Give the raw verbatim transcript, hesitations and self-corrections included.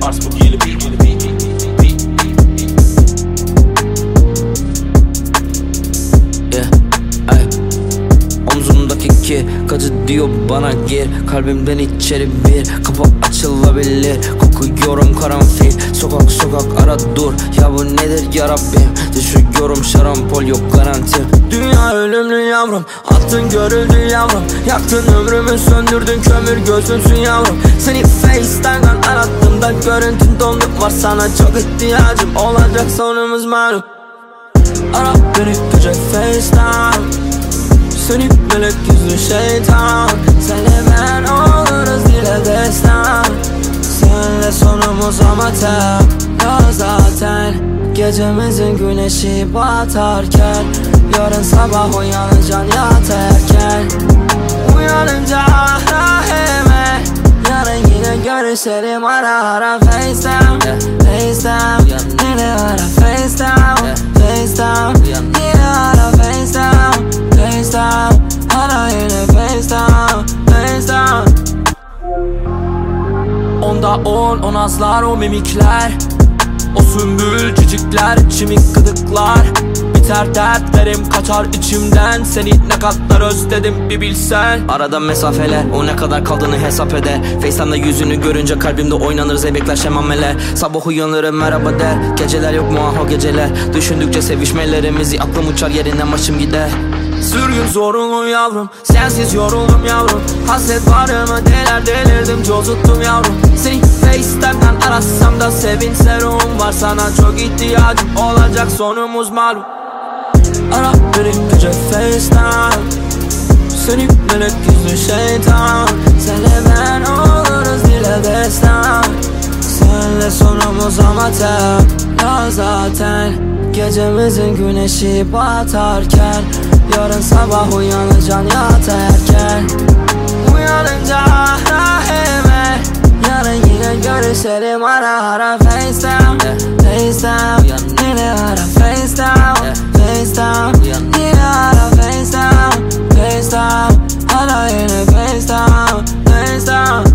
Mars bu yeni beat. Yeah, ay. Omzumdaki ki gacı diyor bana gir. Kalbimden içeri bir kapı açılabilir. Kokuyorum karanfil, sokak sokak ara dur. Ya bu nedir ya Rabbim? Düşüyorum şarampol yok garantim. Dünya ölümlü yavrum, attın görüldü yavrum. Yaktın ömrümü söndürdün kömür gözünsün yavrum. Seni FaceTime'dan arattığımda görüntün donluk var. Sana çok ihtiyacım olacak sonumuz malum. Ara beni gece FaceTime. Seni melek yüzlü şeytan. Senle ben oluruz dile destan. Senle sonumuz ama tek ya zaten. Gecemizin güneşi batarken, yarın sabah uyanacaksın yatarken. Uyanınca rahime, yarın yine görüşelim ara ara FaceTime. FaceTime, yine ara FaceTime. FaceTime, yine ara FaceTime. FaceTime, ara yine FaceTime. FaceTime. Onda on, on azlar o mimikler. O sümbül cicikler, çimik gıdıklar. Biter dertlerim kaçar içimden. Seni ne kadar özledim bir bilsen. Arada mesafeler, o ne kadar kaldığını hesap eder. FaceTime'da yüzünü görünce kalbimde oynanır zeybekler şemameler. Sabah uyanırım merhaba der. Geceler yok mu ah o geceler. Düşündükçe sevişmelerimizi aklım uçar yerinden başım gider. Sürgün zorunlu yavrum, sensiz yoruldum yavrum. Hasret varımı deler delirdim cozuttum yavrum. Seni FaceTime'dan arasam da sevin serum var. Sana çok ihtiyacım olacak sonumuz malum. Ara beni gece FaceTime. Seni melek yüzlü şeytan. Senle ben oluruz dile destan. Senle sonumuz ama tek ya zaten. Gecemizin güneşi batarken, yarın sabah uyanacaksın yatarken. Uyanınca rahime, yarın yine görüşelim ara ara FaceTime. FaceTime, yine ara FaceTime. FaceTime, yine ara FaceTime. FaceTime, ara yine FaceTime. FaceTime.